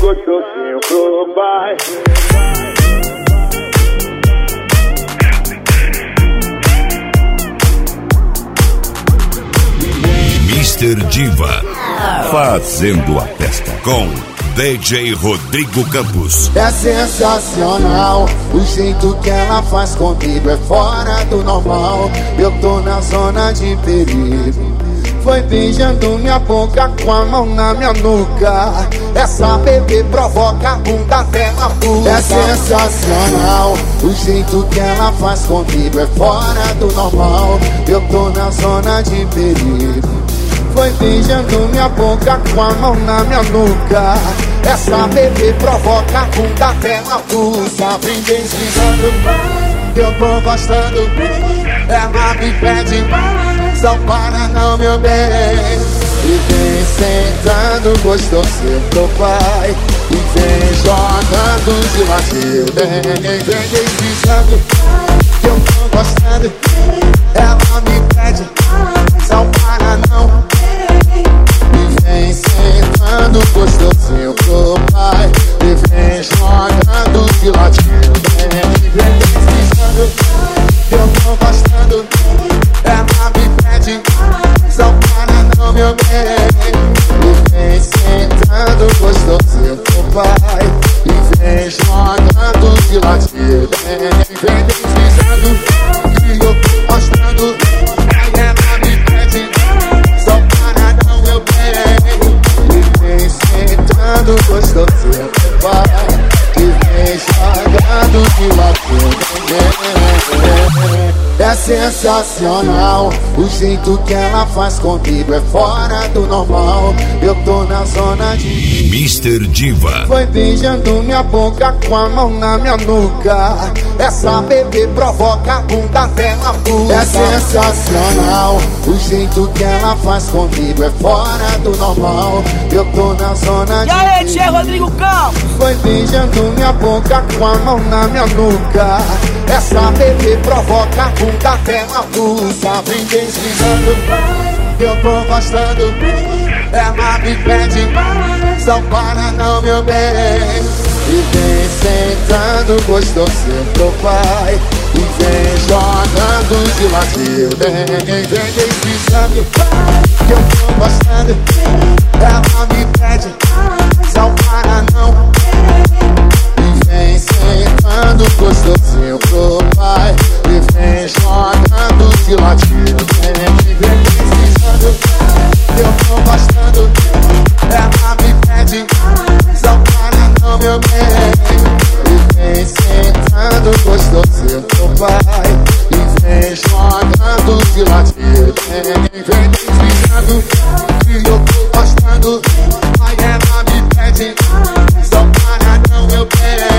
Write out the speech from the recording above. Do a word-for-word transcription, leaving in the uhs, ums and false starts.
gostosinho pro pai. mister Diva fazendo a festa com D J Rodrigo Campos. É sensacional o jeito que ela faz comigo, é fora do normal. Eu tô na zona de perigo. Foi beijando minha boca com a mão na minha nuca. Essa bebê provoca a bunda até na puta. É sensacional o jeito que ela faz comigo, é fora do normal. Eu tô na zona de perigo. Foi beijando minha boca com a mão na minha nuca. Essa bebê provoca a bunda até na puta. Vem deslizando, eu tô gostando. Ela me pede, só para não, meu bem. E vem sentando gostosinho pro pai. E vem jogando de ladinho. Vem, vem deslizando, eu tô gostando. Ela me pede, só para não. Vem sentando gostosinho pro pai. E vem jogando de ladinho. Vem, vem deslizando, eu tô gostando. Ela me pede, só para não, meu bem. E vem sentando gostosinho pro pai. E vem jogando de ladinho. Vem, vem deslizando, e eu tô gostando. Aí ela me pede, só para não, meu bem. E vem sentando gostosinho pro pai. E vem jogando de ladinho. É sensacional o jeito que ela faz comigo, é fora do normal. Eu tô na zona de mister Diva. Foi beijando minha boca com a mão na minha nuca. Essa bebê provoca a bunda até na puta. É sensacional o jeito que ela faz comigo, é fora do normal. Eu tô na zona de E aí, Tia Rodrigo Campos? Foi beijando minha boca com a mão na minha nuca. Essa bebê provoca a bunda até na puta. Vem deslizando, eu tô gostando. Ela me pede, só para não, meu bem. E vem sentando gostosinho pro pai. E vem jogando de ladinho. Vem, vem deslizando, eu tô gostando. Ela me pede, só para não. E vem sentando gostosinho pro pai. E vem jogando de ladinho. Vem, vem deslizando, eu tô gostando. Ela me pede, só para não, meu bem. E vem sentando gostosinho pro pai. E vem jogando de ladinho. Vem, vem deslizando, e eu tô gostando. Aí ela me pede, só para não, meu bem.